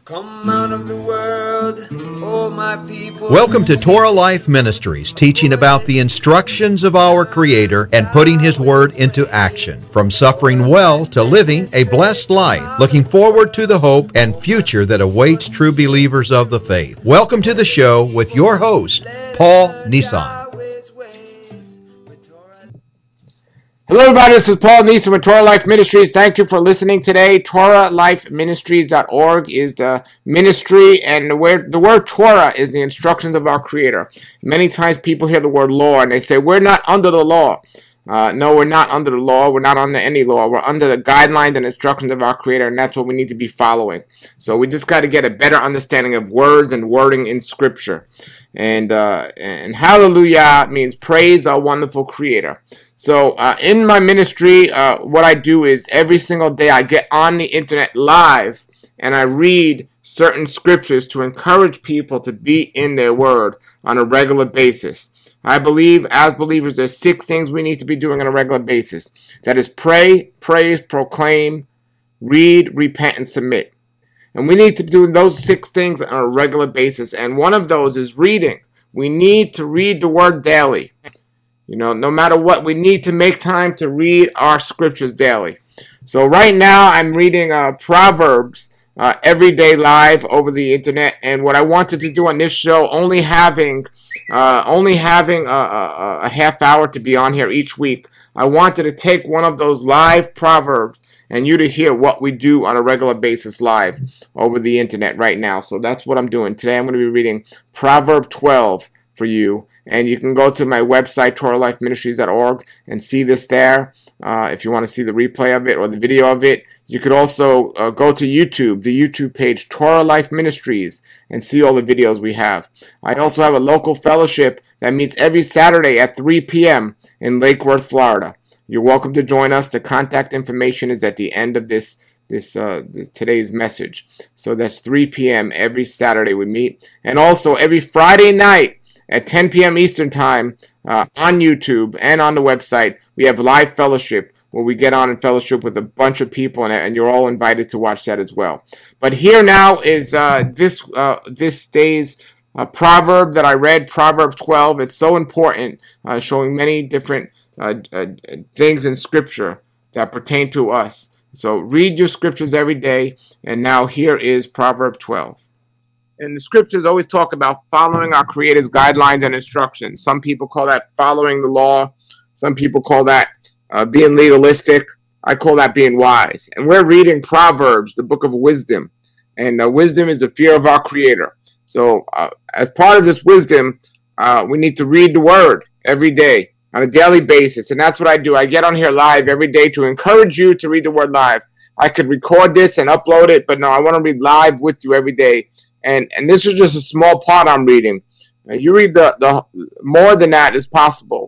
Come out of the world, oh my people. Welcome to Torah Life Ministries, teaching about the instructions of our Creator and putting His Word into action. From suffering well to living a blessed life, looking forward to the hope and future that awaits true believers of the faith. Welcome to the show with your host, Paul Nissan. Hello, everybody. This is Paul Neeson with Torah Life Ministries. Thank you for listening today. TorahLifeMinistries.org is the ministry, and the word Torah is the instructions of our Creator. Many times people hear the word law, and they say, we're not under the law. No, we're not under the law. We're not under any law. We're under the guidelines and instructions of our Creator, and that's what we need to be following. So we just got to get a better understanding of words and wording in Scripture. And hallelujah means praise our wonderful Creator. So in my ministry, what I do is every single day I get on the internet live and I read certain scriptures to encourage people to be in their word on a regular basis. I believe as believers there's 6 things we need to be doing on a regular basis. That is pray, praise, proclaim, read, repent, and submit. And we need to do those 6 things on a regular basis. And one of those is reading. We need to read the word daily. You know, no matter what, we need to make time to read our scriptures daily. So right now I'm reading Proverbs every day live over the internet. And what I wanted to do on this show, only having a half hour to be on here each week, I wanted to take one of those live Proverbs and you to hear what we do on a regular basis live over the internet right now. So that's what I'm doing. Today I'm going to be reading Proverb 12 for you. And you can go to my website, TorahLifeMinistries.org, and see this there if you want to see the replay of it or the video of it. You could also go to YouTube, the YouTube page, Torah Life Ministries, and see all the videos we have. I also have a local fellowship that meets every Saturday at 3 p.m. in Lake Worth, Florida. You're welcome to join us. The contact information is at the end of today's message. So that's 3 p.m. every Saturday we meet. And also every Friday night, at 10 p.m. Eastern Time on YouTube and on the website, we have live fellowship where we get on and fellowship with a bunch of people, and you're all invited to watch that as well. But here now is this day's proverb that I read, Proverbs 12. It's so important, showing many different things in Scripture that pertain to us. So read your Scriptures every day, and now here is Proverb 12. And the scriptures always talk about following our Creator's guidelines and instructions. Some people call that following the law. Some people call that being legalistic. I call that being wise. And we're reading Proverbs, the book of wisdom. And wisdom is the fear of our Creator. So as part of this wisdom, we need to read the Word every day on a daily basis. And that's what I do. I get on here live every day to encourage you to read the Word live. I could record this and upload it, but no, I want to read live with you every day. And this is just a small part I'm reading. You read the more than that is possible,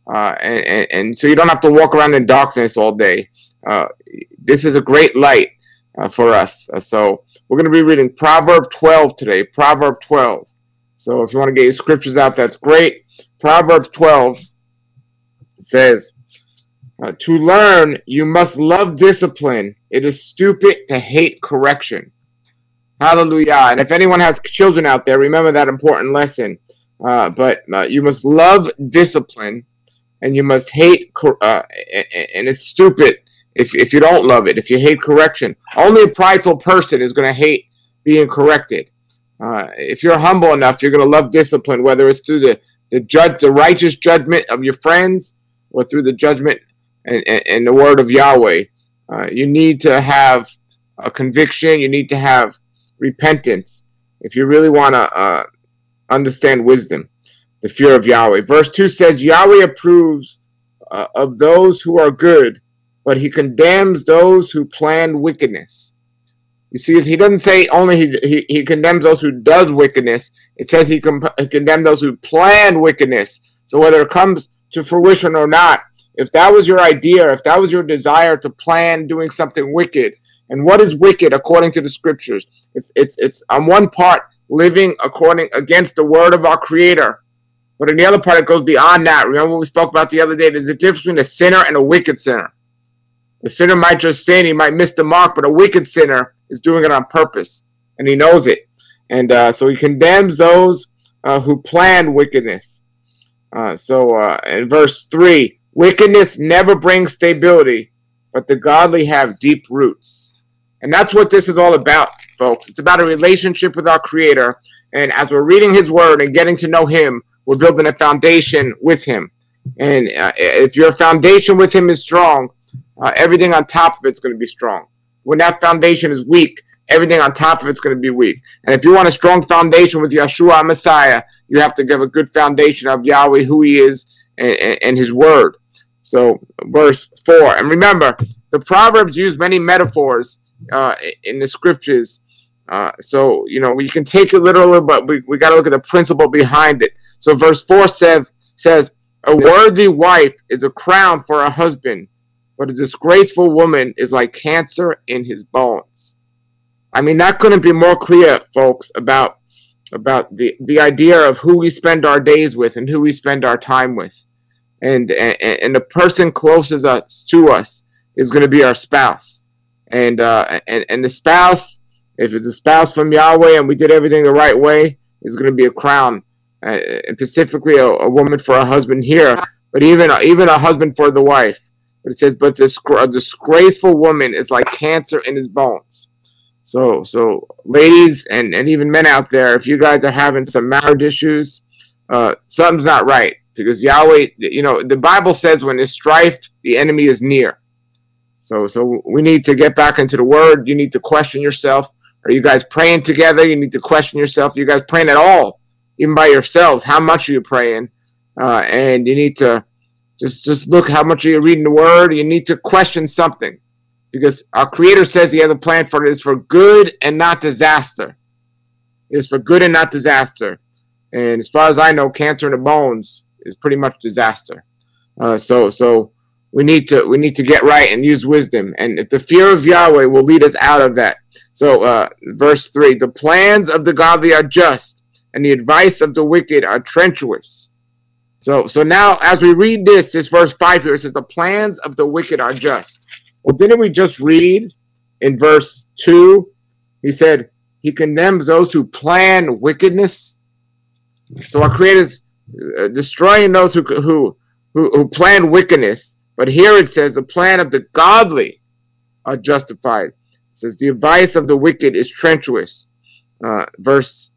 and so you don't have to walk around in darkness all day. This is a great light for us. So we're going to be reading Proverb 12 today. Proverb 12. So if you want to get your scriptures out, that's great. Proverbs 12 says, "To learn, you must love discipline. It is stupid to hate correction." Hallelujah. And if anyone has children out there, remember that important lesson. But you must love discipline, and you must hate, and it's stupid if you don't love it, if you hate correction. Only a prideful person is going to hate being corrected. If you're humble enough, you're going to love discipline, whether it's through the righteous judgment of your friends or through the judgment and the word of Yahweh. You need to have a conviction. You need to have repentance if you really want to understand wisdom, the fear of Yahweh. Verse 2 says, Yahweh approves of those who are good, but he condemns those who plan wickedness. You see, he doesn't say only he condemns those who does wickedness. It says he condemns those who plan wickedness. So whether it comes to fruition or not, if that was your idea, if that was your desire to plan doing something wicked, and what is wicked according to the scriptures? It's on one part living against the word of our Creator, but in the other part it goes beyond that. Remember what we spoke about the other day? There's a difference between a sinner and a wicked sinner. The sinner might just sin, he might miss the mark, but a wicked sinner is doing it on purpose. and he knows it. And so he condemns those who plan wickedness. In verse 3, wickedness never brings stability, but the godly have deep roots. And that's what this is all about, folks. It's about a relationship with our Creator. And as we're reading His Word and getting to know Him, we're building a foundation with Him. And if your foundation with Him is strong, everything on top of it's going to be strong. When that foundation is weak, everything on top of it's going to be weak. And if you want a strong foundation with Yeshua Messiah, you have to give a good foundation of Yahweh, who He is, and His Word. So, verse 4. And remember, the Proverbs use many metaphors in the Scriptures. So, we can take it literally, but we got to look at the principle behind it. So, verse 4 says, a worthy wife is a crown for a husband, but a disgraceful woman is like cancer in his bones. I mean, that couldn't be more clear, folks, about the idea of who we spend our days with and who we spend our time with. And the person closest to us is going to be our spouse. And the spouse, if it's a spouse from Yahweh and we did everything the right way, is going to be a crown. And specifically a woman for a husband here, but even a husband for the wife. But it says, but a disgraceful woman is like cancer in his bones. So ladies and even men out there, if you guys are having some marriage issues, something's not right. Because Yahweh, the Bible says when there's strife, the enemy is near. So we need to get back into the Word. You need to question yourself. Are you guys praying together? You need to question yourself. Are you guys praying at all? Even by yourselves, how much are you praying? And you need to just look how much are you reading the Word. You need to question something. Because our Creator says He has a plan for it. It's for good and not disaster. It's for good and not disaster. And as far as I know, cancer in the bones is pretty much disaster. So we need to get right and use wisdom. And the fear of Yahweh will lead us out of that. So verse 3, the plans of the godly are just, and the advice of the wicked are treacherous. So now, as we read this verse 5 here, it says, the plans of the wicked are just. Well, didn't we just read in verse 2? He said, He condemns those who plan wickedness. So our Creator's destroying those who plan wickedness. But here it says, the plan of the godly are justified. It says, the advice of the wicked is treacherous. Verse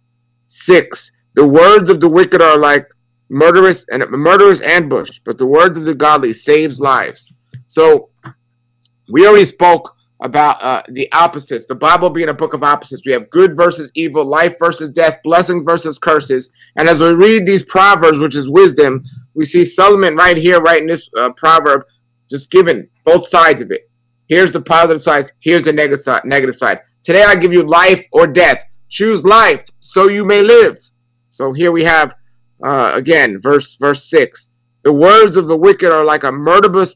6, the words of the wicked are like murderous ambush, but the words of the godly saves lives. So we already spoke about the opposites. The Bible being a book of opposites. We have good versus evil, life versus death, blessings versus curses. And as we read these proverbs, which is wisdom, we see Solomon right here, right in this proverb, just giving both sides of it. Here's the positive side. Here's the negative side. Today I give you life or death. Choose life so you may live. So here we have, again, verse 6. The words of the wicked are like a murderous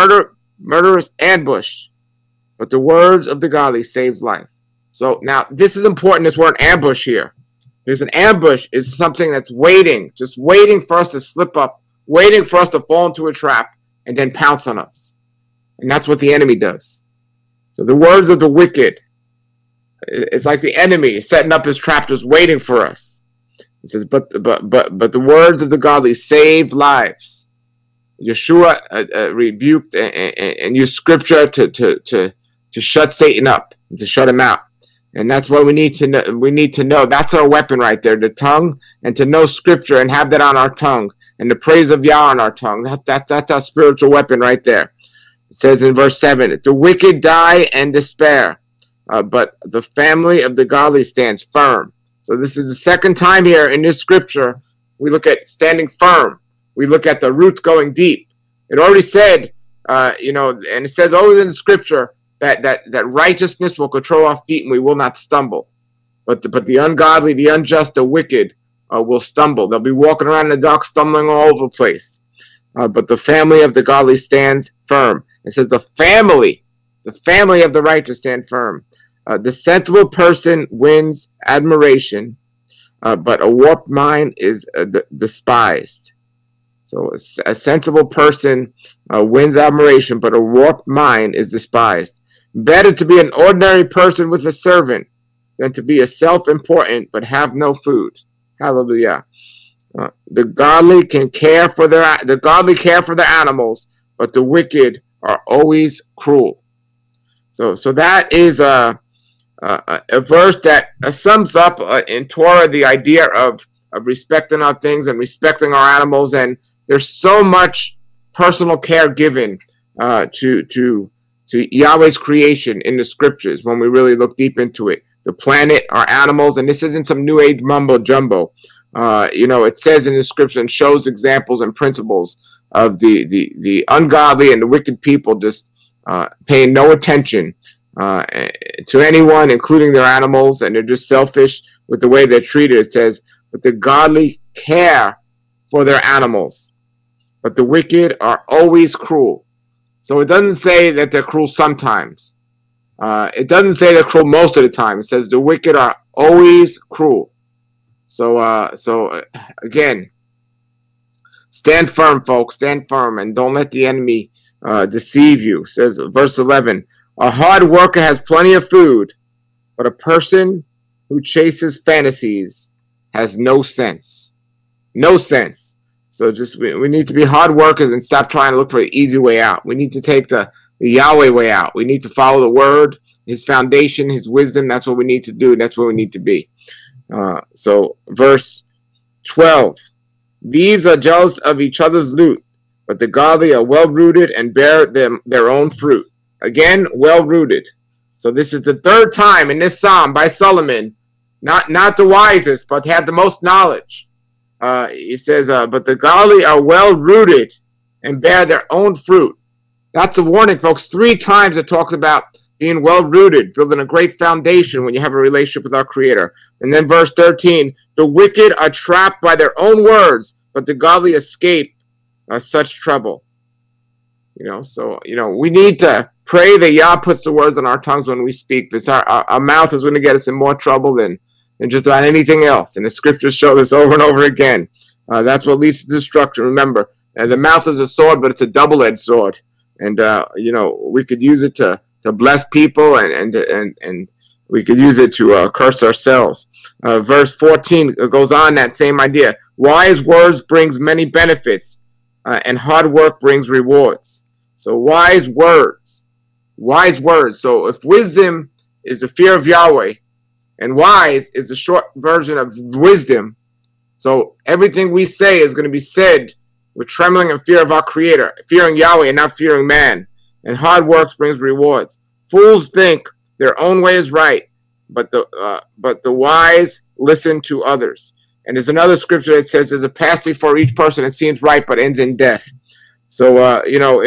ambush, but the words of the godly saves life. So now this is important, this word ambush here. Because an ambush is something that's waiting, just waiting for us to slip up, waiting for us to fall into a trap and then pounce on us. And that's what the enemy does. So the words of the wicked, it's like the enemy is setting up his trap, just waiting for us. It says, but the words of the godly save lives. Yeshua rebuked and used scripture to shut Satan up, to shut him out. And that's what we need to know. We need to know. That's our weapon right there, the tongue, and to know scripture and have that on our tongue, and the praise of Yah on our tongue. That's our spiritual weapon right there. It says in verse 7, the wicked die and despair, but the family of the godly stands firm. So this is the second time here in this scripture we look at standing firm. We look at the roots going deep. It already said, and it says always in the scripture that righteousness will control our feet and we will not stumble. But the ungodly, the unjust, the wicked will stumble. They'll be walking around in the dark, stumbling all over the place. But the family of the godly stands firm. It says the family of the righteous stand firm. The sensible person wins admiration, but a warped mind is despised. So a sensible person wins admiration, but a warped mind is despised. Better to be an ordinary person with a servant than to be a self-important but have no food. Hallelujah. The godly care for their animals, but the wicked are always cruel. So that is a verse that sums up in Torah the idea of respecting our things and respecting our animals. And there's so much personal care given to Yahweh's creation in the scriptures when we really look deep into it. The planet, our animals, and this isn't some new age mumbo jumbo. It says in the scripture and shows examples and principles of the ungodly and the wicked people just paying no attention to anyone, including their animals, and they're just selfish with the way they're treated. It says, but the godly care for their animals, but the wicked are always cruel. So it doesn't say that they're cruel sometimes. It doesn't say they're cruel most of the time. It says the wicked are always cruel. So again, stand firm, folks. Stand firm, and don't let the enemy deceive you. It says verse 11, a hard worker has plenty of food, but a person who chases fantasies has no sense. No sense. So we need to be hard workers and stop trying to look for the easy way out. We need to take the Yahweh way out. We need to follow the word, his foundation, his wisdom. That's what we need to do. That's where we need to be. So verse 12, thieves are jealous of each other's loot, but the godly are well-rooted and bear their own fruit. Again, well-rooted. So this is the third time in this psalm by Solomon, not the wisest, but had the most knowledge. He says, but the godly are well-rooted and bear their own fruit. That's a warning, folks. 3 times it talks about being well-rooted, building a great foundation when you have a relationship with our Creator. And then verse 13, the wicked are trapped by their own words, but the godly escape such trouble. So we need to pray that Yah puts the words on our tongues when we speak, because our mouth is going to get us in more trouble than just about anything else. And the scriptures show this over and over again. That's what leads to destruction. Remember, the mouth is a sword, but it's a double-edged sword. And, we could use it to bless people, and we could use it to curse ourselves. Verse 14 goes on that same idea. Wise words brings many benefits, and hard work brings rewards. So wise words. So if wisdom is the fear of Yahweh, and wise is the short version of wisdom, so everything we say is going to be said with trembling and fear of our Creator, fearing Yahweh and not fearing man. And hard work brings rewards. Fools think their own way is right, but the wise listen to others. And there's another scripture that says there's a path before each person that seems right but ends in death. So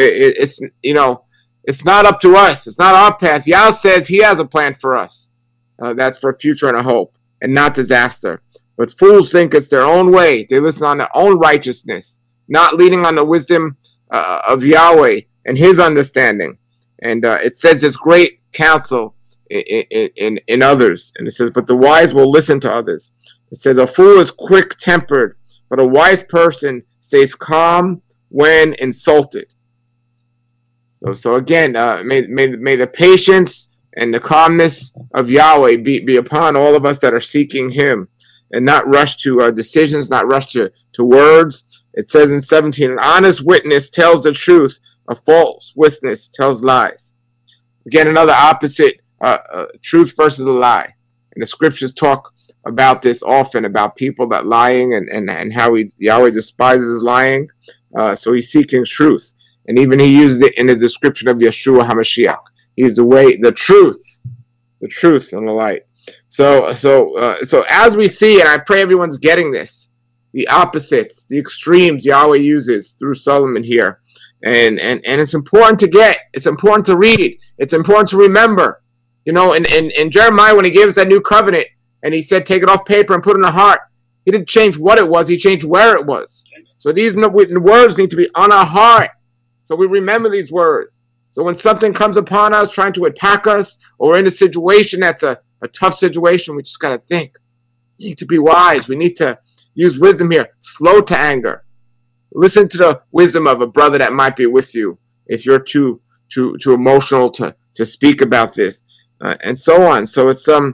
it's not up to us. It's not our path. Yah says He has a plan for us. That's for a future and a hope, and not disaster. But fools think it's their own way. They listen on their own righteousness, not leaning on the wisdom of Yahweh and His understanding. And it says there's great counsel in others. And it says, but the wise will listen to others. It says, a fool is quick-tempered, but a wise person stays calm when insulted. So again, may the patience and the calmness of Yahweh be upon all of us that are seeking Him, and not rush to decisions, not rush to words. It says in 17, an honest witness tells the truth, a false witness tells lies. Again, another opposite, truth versus a lie. And the scriptures talk about this often, about people that lying and how Yahweh despises lying. So He's seeking truth. And even He uses it in the description of Yeshua HaMashiach. He's the way, the truth, and the light. So as we see, and I pray everyone's getting this, the opposites, the extremes Yahweh uses through Solomon here. And it's important to get, it's important to read, it's important to remember. In Jeremiah, when He gave us that new covenant, and He said, take it off paper and put it in the heart, He didn't change what it was, He changed where it was. So these words need to be on our heart, so we remember these words. So when something comes upon us trying to attack us, or in a situation that's a tough situation, we just got to think. We need to be wise. We need to use wisdom here. Slow to anger. Listen to the wisdom of a brother that might be with you if you're too emotional to speak about this, and so on. So it's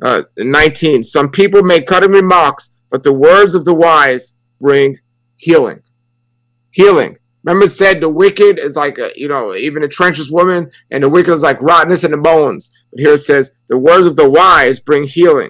19. Some people make cutting remarks, but the words of the wise bring healing. Healing. Remember it said the wicked is like even a treacherous woman, and the wicked is like rottenness in the bones. But here it says the words of the wise bring healing.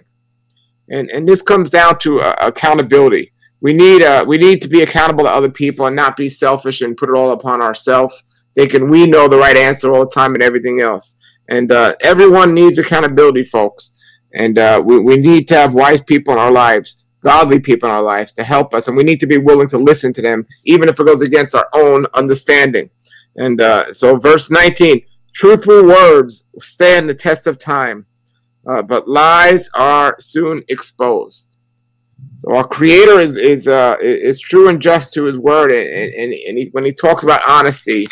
And this comes down to accountability. We need to be accountable to other people and not be selfish and put it all upon ourselves, thinking we know the right answer all the time and everything else. And everyone needs accountability, folks. And we need to have wise people in our lives, godly people in our lives to help us. And we need to be willing to listen to them, even if it goes against our own understanding. And so verse 19, truthful words stand the test of time, but lies are soon exposed. So our Creator is true and just to His word, and when He talks about honesty,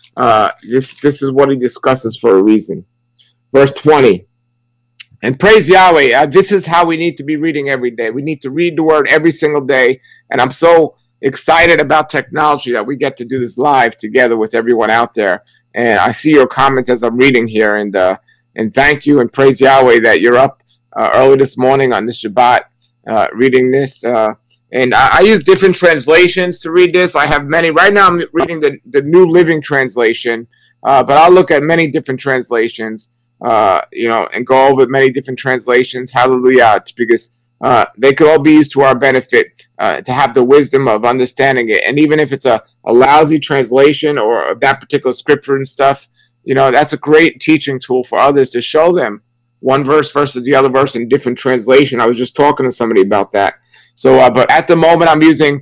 this is what He discusses for a reason. Verse 20, and praise Yahweh. This is how we need to be reading every day. We need to read the word every single day, and I'm so excited about technology that we get to do this live together with everyone out there. And I see your comments as I'm reading here, and thank you and praise Yahweh that you're up early this morning on this Shabbat reading this. And I use different translations to read this. I have many. Right now I'm reading the New Living Translation, but I'll look at many different translations, and go over many different translations. Hallelujah, because they could all be used to our benefit, to have the wisdom of understanding it. And even if it's a lousy translation or that particular scripture and stuff, that's a great teaching tool for others to show them one verse versus the other verse in different translation. I was just talking to somebody about that. So, but at the moment I'm using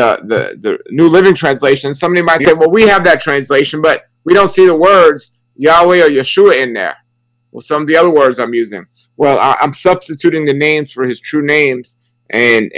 the New Living Translation. Somebody might say, well, we have that translation, but we don't see the words Yahweh or Yeshua in there. Well, some of the other words I'm using. Well, I'm substituting the names for His true names, and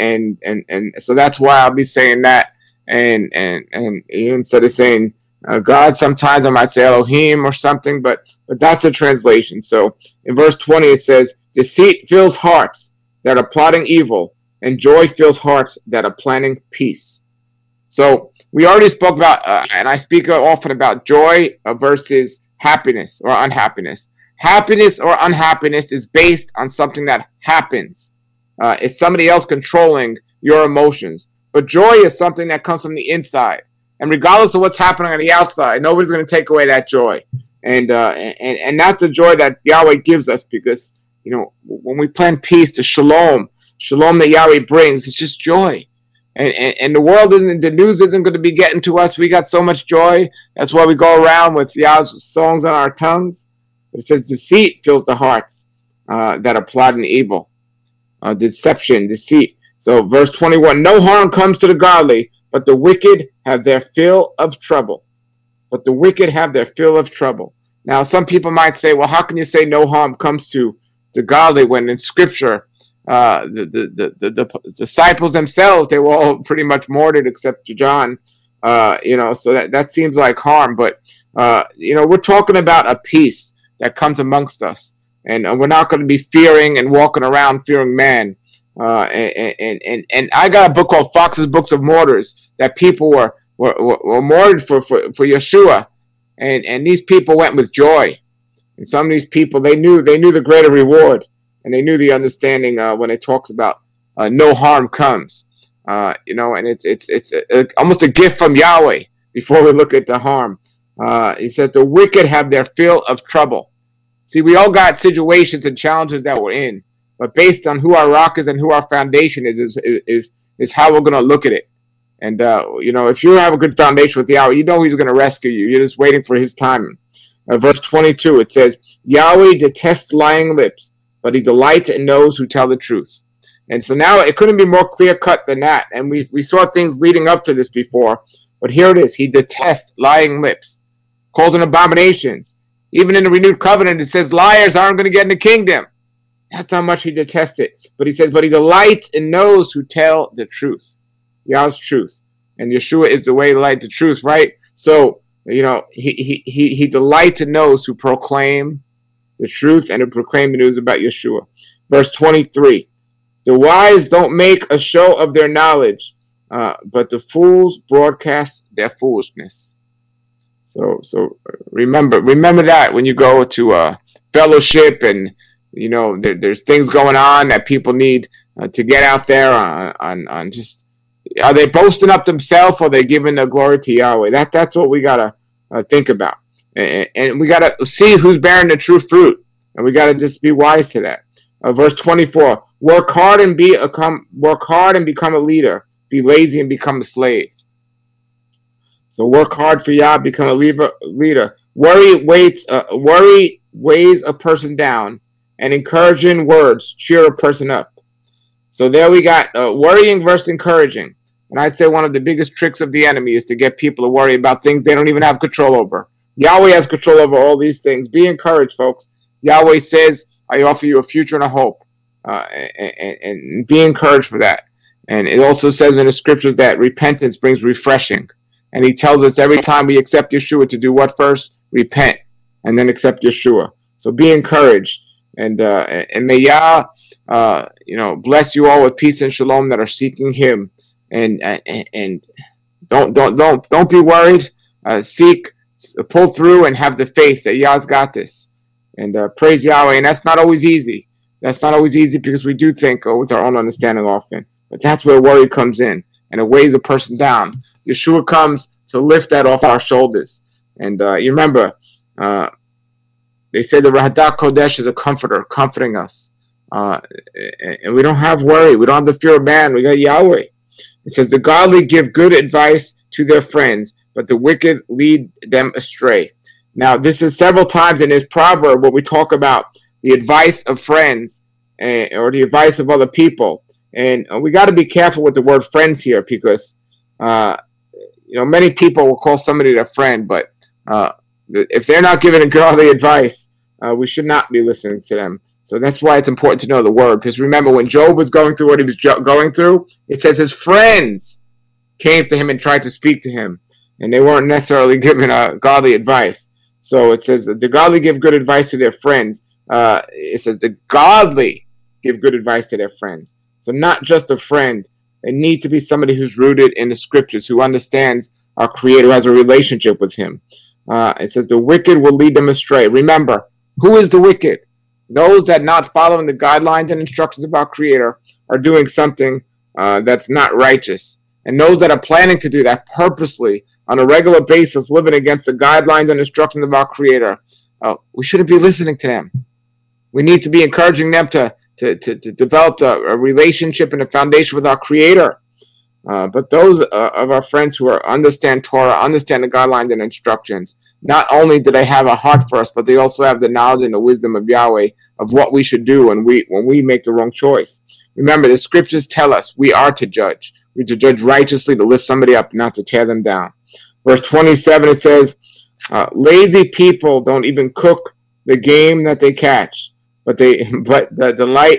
so that's why I'll be saying that. And instead of saying God, sometimes I might say Elohim or something, but that's a translation. So in verse 20 it says, deceit fills hearts that are plotting evil, and joy fills hearts that are planning peace. So we already spoke about, and I speak often about joy versus happiness or unhappiness. Happiness or unhappiness is based on something that happens. It's somebody else controlling your emotions. But joy is something that comes from the inside. And regardless of what's happening on the outside, nobody's going to take away that joy. And that's the joy that Yahweh gives us, because, when we plan peace, the shalom that Yahweh brings, it's just joy. And the news isn't going to be getting to us. We got so much joy. That's why we go around with Yahweh's songs on our tongues. It says deceit fills the hearts that are plotting evil. Deception, deceit. So verse 21, no harm comes to the godly, but the wicked have their fill of trouble. But the wicked have their fill of trouble. Now, some people might say, well, how can you say no harm comes to the godly when in Scripture, the disciples themselves, they were all pretty much martyred except John. So that seems like harm. But, we're talking about a peace that comes amongst us. And we're not going to be fearing and walking around fearing man. And I got a book called Fox's Books of Martyrs that people were martyred for Yeshua, and these people went with joy. And some of these people, they knew the greater reward, and they knew the understanding when it talks about no harm comes. And it's almost a gift from Yahweh. Before we look at the harm, he says the wicked have their fill of trouble. See, we all got situations and challenges that we're in. But based on who our rock is and who our foundation is how we're going to look at it. And, if you have a good foundation with Yahweh, He's going to rescue you. You're just waiting for His timing. Verse 22, it says, Yahweh detests lying lips, but He delights in those who tell the truth. And so now it couldn't be more clear-cut than that. And we saw things leading up to this before. But here it is. He detests lying lips, calls them abominations. Even in the renewed covenant, it says liars aren't going to get in the kingdom. That's how much He detests it. But He says, but He delights in those who tell the truth. Yahweh's truth. And Yeshua is the way, the light, the truth, right? So, He delights in those who proclaim the truth and who proclaim the news about Yeshua. Verse 23. The wise don't make a show of their knowledge, but the fools broadcast their foolishness. So remember that when you go to fellowship and There's things going on that people need to get out there on just. Are they boasting up themselves, or are they giving the glory to Yahweh? That's what we gotta think about, and we gotta see who's bearing the true fruit, and we gotta just be wise to that. Verse 24: work hard and become a leader. Be lazy and become a slave. So work hard for Yah, become a leader. Worry weighs a person down, and encouraging words cheer a person up. So there we got worrying versus encouraging. And I'd say one of the biggest tricks of the enemy is to get people to worry about things they don't even have control over. Yahweh has control over all these things. Be encouraged, folks. Yahweh says, I offer you a future and a hope. And be encouraged for that. And it also says in the scriptures that repentance brings refreshing. And he tells us every time we accept Yeshua to do what first? Repent, and then accept Yeshua. So be encouraged. And may Yah bless you all with peace and shalom that are seeking him. And don't be worried. Seek, pull through, and have the faith that Yah's got this. And praise Yahweh. And that's not always easy. That's not always easy because we do think with our own understanding often. But that's where worry comes in, and it weighs a person down. Yeshua comes to lift that off our shoulders. And you remember, they say the Rahadak Kodesh is a comforter, comforting us. And we don't have worry. We don't have the fear of man. We got Yahweh. It says, the godly give good advice to their friends, but the wicked lead them astray. Now, this is several times in this proverb where we talk about the advice of friends or the advice of other people. And we got to be careful with the word friends here because, many people will call somebody their friend, but if they're not giving a godly advice, we should not be listening to them. So that's why it's important to know the word. Because remember, when Job was going through what he was going through, it says his friends came to him and tried to speak to him. And they weren't necessarily giving godly advice. So it says the godly give good advice to their friends. It says the godly give good advice to their friends. So not just a friend. They need to be somebody who's rooted in the scriptures, who understands our Creator, has a relationship with him. It says the wicked will lead them astray. Remember, who is the wicked? Those that not following the guidelines and instructions of our Creator are doing something that's not righteous. And those that are planning to do that purposely on a regular basis, living against the guidelines and instructions of our Creator, we shouldn't be listening to them. We need to be encouraging them to develop a relationship and a foundation with our Creator. But those of our friends who understand Torah, understand the guidelines and instructions, not only do they have a heart for us, but they also have the knowledge and the wisdom of Yahweh of what we should do when we make the wrong choice. Remember, the scriptures tell us we are to judge. We're to judge righteously, to lift somebody up, not to tear them down. Verse 27, it says, lazy people don't even cook the game that they catch, but the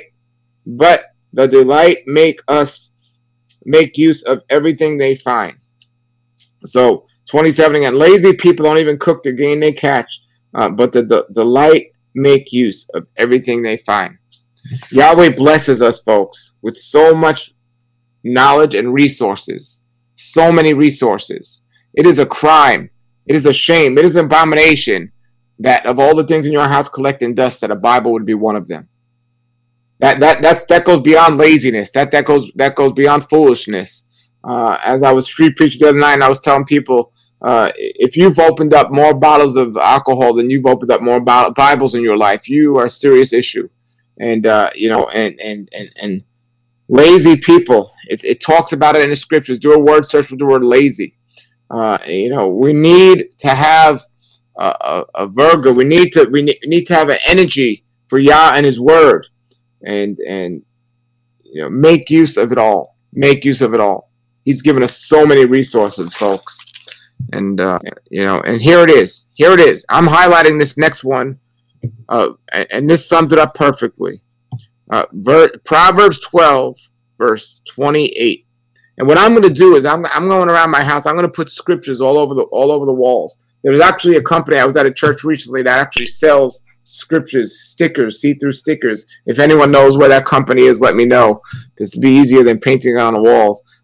delight make use of everything they find. So 27 again, lazy people don't even cook the game they catch, but the delight make use of everything they find. Yahweh blesses us, folks, with so much knowledge and resources. So many resources. It is a crime. It is a shame. It is an abomination that of all the things in your house collecting dust, that a Bible would be one of them. That goes beyond laziness. That goes beyond foolishness. As I was street preaching the other night, and I was telling people, if you've opened up more bottles of alcohol than you've opened up more Bibles in your life, you are a serious issue. And and lazy people. It talks about it in the scriptures. Do a word search for the word lazy. We need to have a virgo. We need to have an energy for Yah and His Word, and make use of it all. Make use of it all. He's given us so many resources, folks, and and here it is. Here it is. I'm highlighting this next one, and this sums it up perfectly. Proverbs 12, verse 28. And what I'm going to do is I'm going around my house. I'm going to put scriptures all over the walls. There was actually a company, I was at a church recently, that actually sells scriptures, stickers, see-through stickers. If anyone knows where that company is, let me know. This would be easier than painting it on the walls.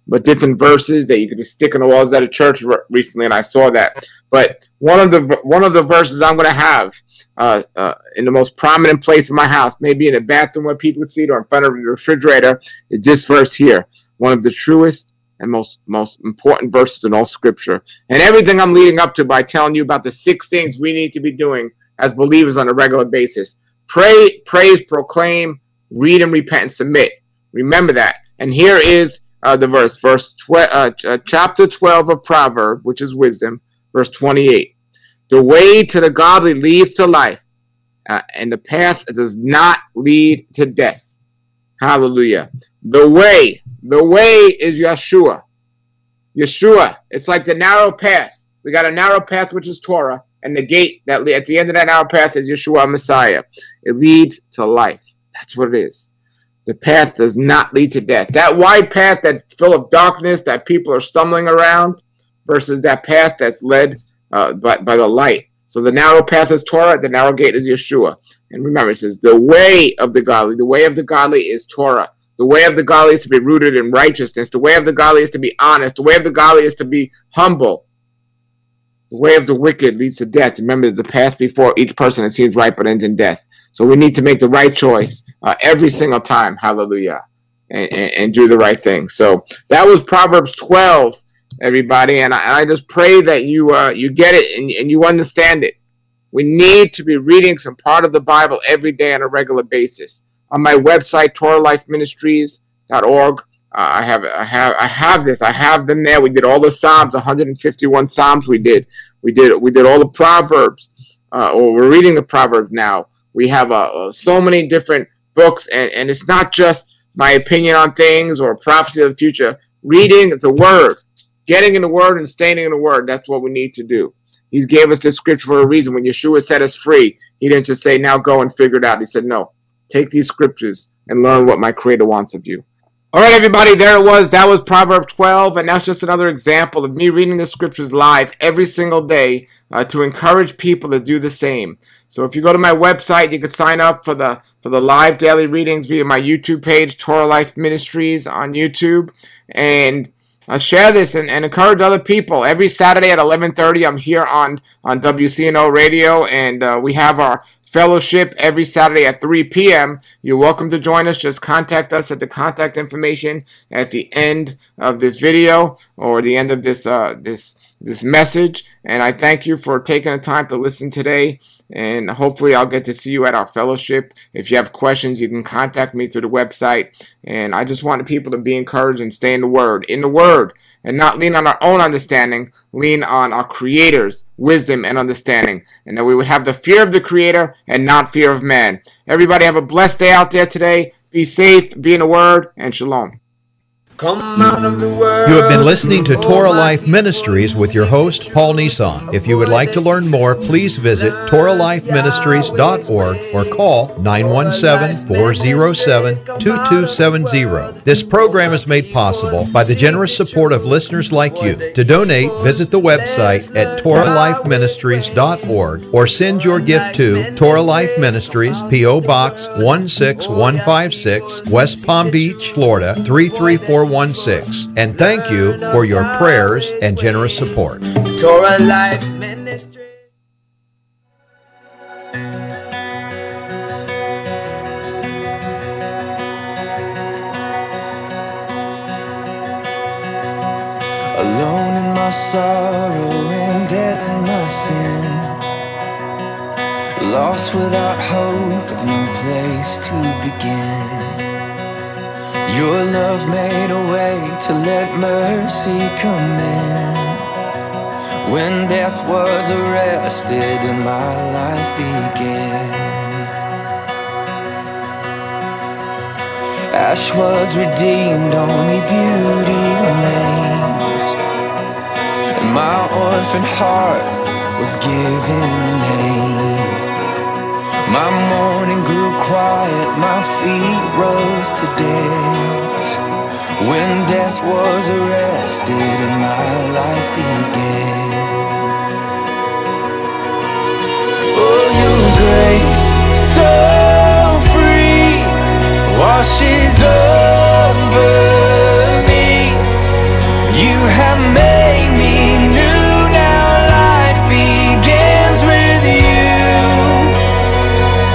but different verses that you could just stick on the walls at a church recently, and I saw that. But one of the verses I'm going to have in the most prominent place in my house, maybe in the bathroom where people see it or in front of the refrigerator, is this verse here. One of the truest and most important verses in all Scripture. And everything I'm leading up to by telling you about the 6 things we need to be doing as believers on a regular basis. Pray, praise, proclaim, read, and repent, and submit. Remember that. And here is the verse, chapter 12 of Proverbs, which is wisdom, verse 28. The way to the godly leads to life, and the path does not lead to death. Hallelujah. The way is Yeshua. Yeshua. It's like the narrow path. We got a narrow path, which is Torah, and the gate that at the end of that narrow path is Yeshua Messiah. It leads to life. That's what it is. The path does not lead to death. That wide path that's full of darkness that people are stumbling around versus that path that's led by the light. So the narrow path is Torah, the narrow gate is Yeshua. And remember, it says, the way of the godly is Torah. The way of the godly is to be rooted in righteousness. The way of the godly is to be honest. The way of the godly is to be humble. The way of the wicked leads to death. Remember, the path before each person that seems right but ends in death. So we need to make the right choice every single time. Hallelujah. And do the right thing. So that was Proverbs 12, everybody. And I just pray that you get it and you understand it. We need to be reading some part of the Bible every day on a regular basis. On my website, TorahLifeMinistries.org, I have them there. We did all the Psalms, 151 Psalms. We did all the Proverbs, or we're reading the Proverbs now. We have so many different books, and it's not just my opinion on things or prophecy of the future. Reading the Word, getting in the Word and staying in the Word, that's what we need to do. He gave us this scripture for a reason. When Yeshua set us free, he didn't just say, now go and figure it out. He said, no, take these scriptures and learn what my Creator wants of you. All right, everybody, there it was. That was Proverbs 12, and that's just another example of me reading the scriptures live every single day to encourage people to do the same. So if you go to my website, you can sign up for the live daily readings via my YouTube page, Torah Life Ministries on YouTube, and share this and encourage other people. Every Saturday at 11:30, I'm here on WCNO Radio, and we have our fellowship every Saturday at 3 p.m. You're welcome to join us. Just contact us at the contact information at the end of this video or the end of this message. And I thank you for taking the time to listen today. And hopefully I'll get to see you at our fellowship. If you have questions, you can contact me through the website. And I just want people to be encouraged and stay in the Word, and not lean on our own understanding, lean on our Creator's wisdom and understanding. And that we would have the fear of the Creator and not fear of man. Everybody have a blessed day out there today. Be safe, be in the Word, and shalom. Come out of the world. You have been listening to Torah Life Ministries with your host, Paul Nissan. If you would like to learn more, please visit TorahLifeMinistries.org or call 917-407-2270. This program is made possible by the generous support of listeners like you. To donate, visit the website at TorahLifeMinistries.org or send your gift to Torah Life Ministries, P.O. Box 16156, West Palm Beach, Florida 33416. And thank you for your prayers and generous support. Torah Life Ministry. Alone in my sorrow and dead in my sin, lost without hope of no place to begin. Your love made a way to let mercy come in. When death was arrested and my life began, ash was redeemed, only beauty remains, and my orphan heart was given a name. My mourning grew quiet, my feet rose to dance. When death was arrested and my life began. Oh, your grace so free washes